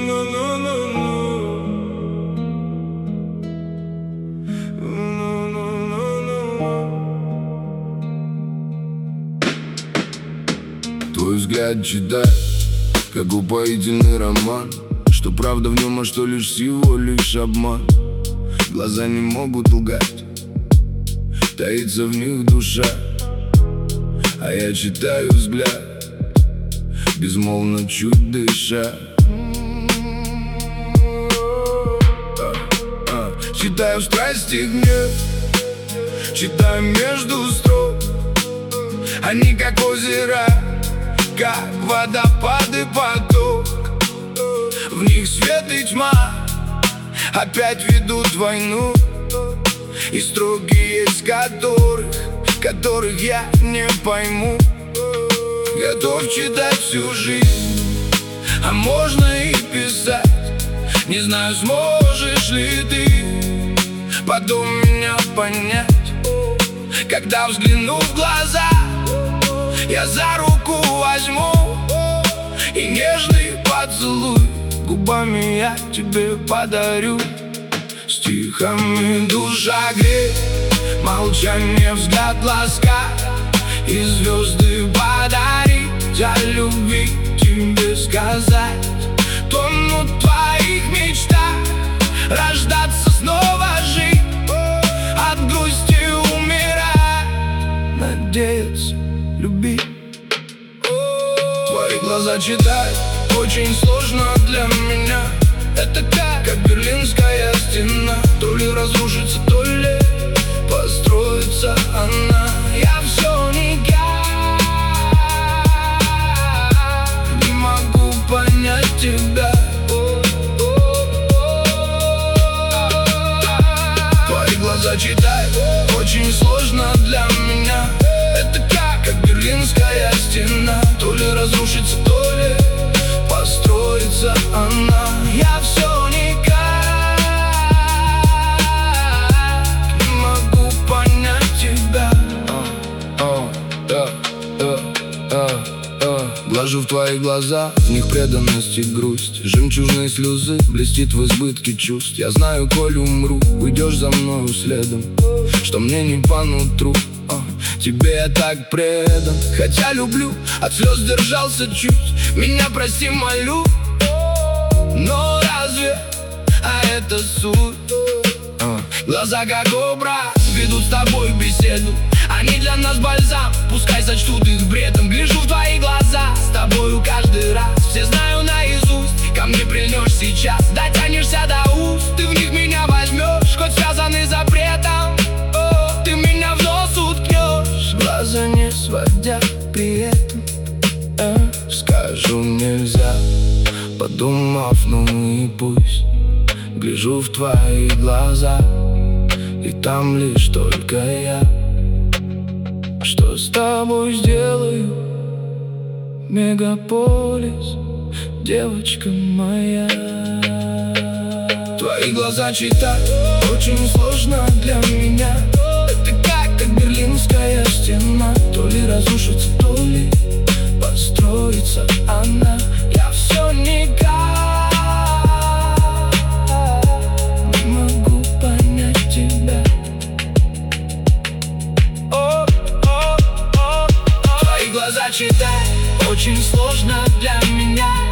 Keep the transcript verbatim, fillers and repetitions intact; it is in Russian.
Твой взгляд читает, как упоительный роман, что правда в нем, а что лишь всего лишь обман. Глаза не могут лгать, таится в них душа, а я читаю взгляд, безмолвно чуть дыша. Читаю страсти гнев, читаю между строк. Они как озера, как водопад и поток. В них свет и тьма опять ведут войну, и строки есть которых, которых я не пойму. Готов читать всю жизнь, а можно и писать. Не знаю, сможешь ли ты потом меня понять, когда взгляну в глаза, я за руку возьму и нежный поцелуй губами я тебе подарю. Стихами душа греет, молчание взгляд ласка, и звезды подарить, о любви тебе сказать. Тонут в твоих мечтах, рождаться снова, жить, от грусти умирать, надеяться, любить. Твои глаза читать очень сложно для меня. Это как, как Берлинская стена, то ли разрушится, то ли построится она. Я все никак не могу понять тебя. Твои глаза читать очень сложно для меня. Это как, как Берлинская стена, то ли разрушится, то ли построится она. Я все никак не могу понять тебя. Глажу в твои глаза, в них преданность и грусть. Жемчужные слезы блестит в избытке чувств. Я знаю, коль умру, уйдешь за мною следом, что мне не по нутру. Тебе я так предан, хотя люблю, от слез держался чуть. Меня прости, молю, но разве, а это суть? Глаза как образ ведут с тобой беседу. Они для нас бальзам, пускай сочтут их бредом. Гляжу в твои глаза, с тобою каждый раз все знаю наизусть. Ко мне прильнешь сейчас, дотянешься до уст. Ты в них меня возьмешь, хоть связаны запретом. О, ты меня в нос уткнешь, глаза не сводя при этом. э, Скажу нельзя, подумав, ну и пусть. Гляжу в твои глаза, и там лишь только я. Что с тобой сделаю, мегаполис, девочка моя? Твои глаза читать очень сложно для меня. Это как, как Берлинская стена, то ли разрушится, то ли построится она. Я все никак не могу понять тебя. Твои глаза читать очень сложно для меня.